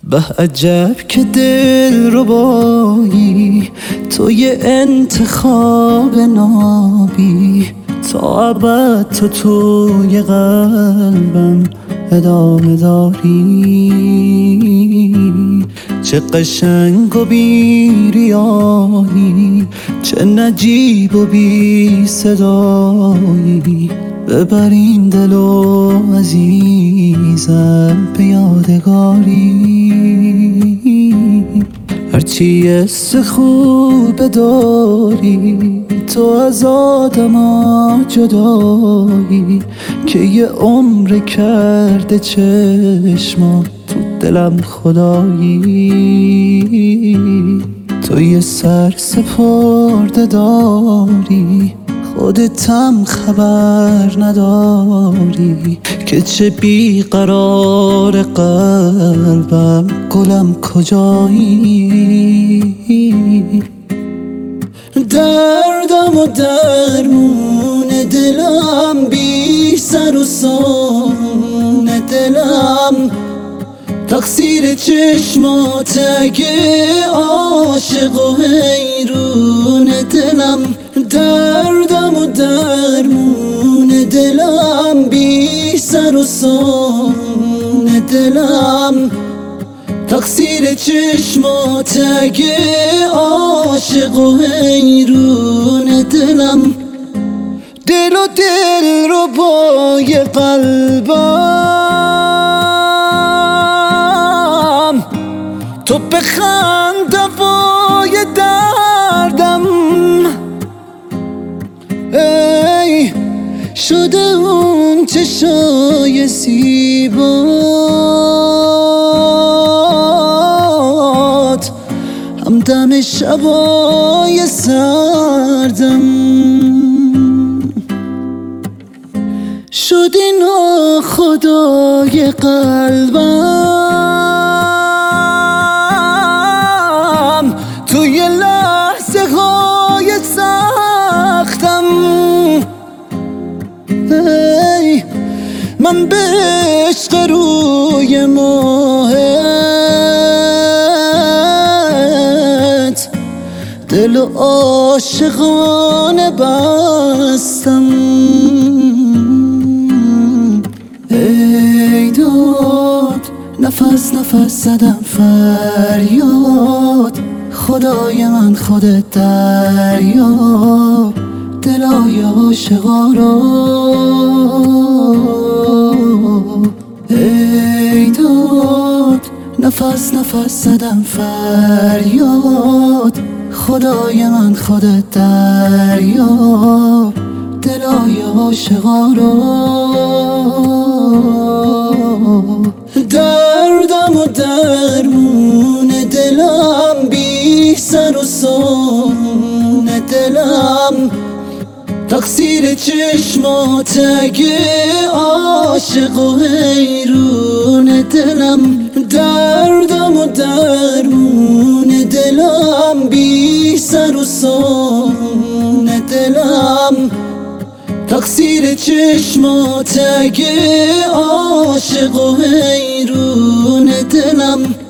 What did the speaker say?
به عجب که دل ربایی توی انتخاب نابی، تا ابد تو توی قلبم ادامه داری. چه قشنگ و بی ریایی، چه نجیب و بی صدایی، ببر این دل و عزیزم به یادگاری. هرچی حس خوب داری تو از آدما جدایی، که یه عمر کرده چشما تو دلم خدایی. تو یه سر سپرده داری خودتم خبر نداری، که چه بیقرار قلبم گلم کجایی. دردم و درمون دلم، بی سر و سان دلم، تقصیر چشمات اگه عاشق و حیرون دلم. دردم و درمون دلم، بی سر و سان دلم، تقصیر چشمات اگه عاشق و حیرون دلم. دل و دل رو بای قلبم، تو بخند دوای دردم. ای شده اون چشای زیبات، همدم شبای سردم. شدی ناخدای قلبم، توی لحظه های سختم. ای من به عشق روی ماهت دل و عاشقانه بستم. ای داد نفس نفس زدم فریاد، خدای من خودت دریاب دلای عاشقا رو. ای داد نفس نفس زدم فریاد، خدای من خودت دریاب دلای عاشقا رو. دردم و درمون دلم، بی سر و سان دلم، تقصیر چشمات اگه عاشق و حیرون دلم. دردم و درمون دلم، بی سر و سان دلم، تقصیر چشمات اگه عاشق و حیرون دلم.